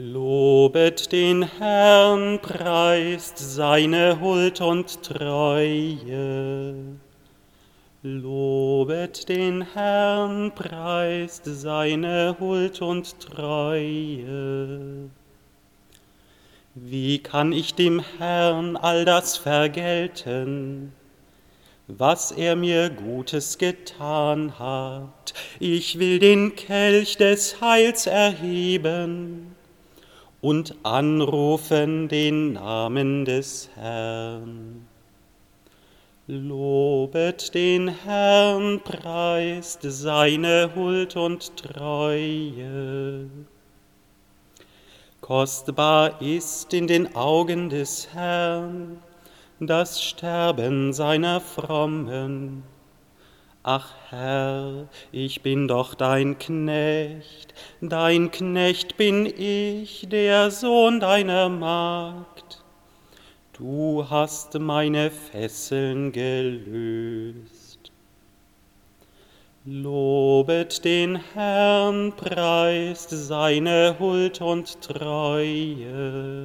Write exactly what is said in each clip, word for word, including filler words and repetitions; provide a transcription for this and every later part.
Lobet den Herrn, preist seine Huld und Treue. Lobet den Herrn, preist seine Huld und Treue. Wie kann ich dem Herrn all das vergelten, was er mir Gutes getan hat? Ich will den Kelch des Heils erheben und anrufen den Namen des Herrn. Lobet den Herrn, preist seine Huld und Treue. Kostbar ist in den Augen des Herrn das Sterben seiner Frommen. Ach Herr, ich bin doch dein Knecht, dein Knecht bin ich, der Sohn deiner Magd. Du hast meine Fesseln gelöst. Lobet den Herrn, preist seine Huld und Treue.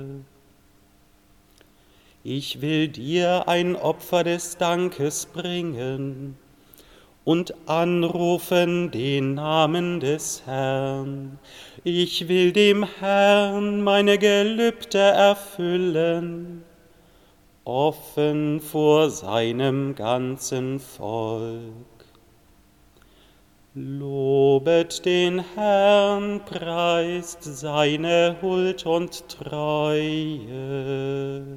Ich will dir ein Opfer des Dankes bringen und anrufen den Namen des Herrn. Ich will dem Herrn meine Gelübde erfüllen, offen vor seinem ganzen Volk. Lobet den Herrn, preist seine Huld und Treue.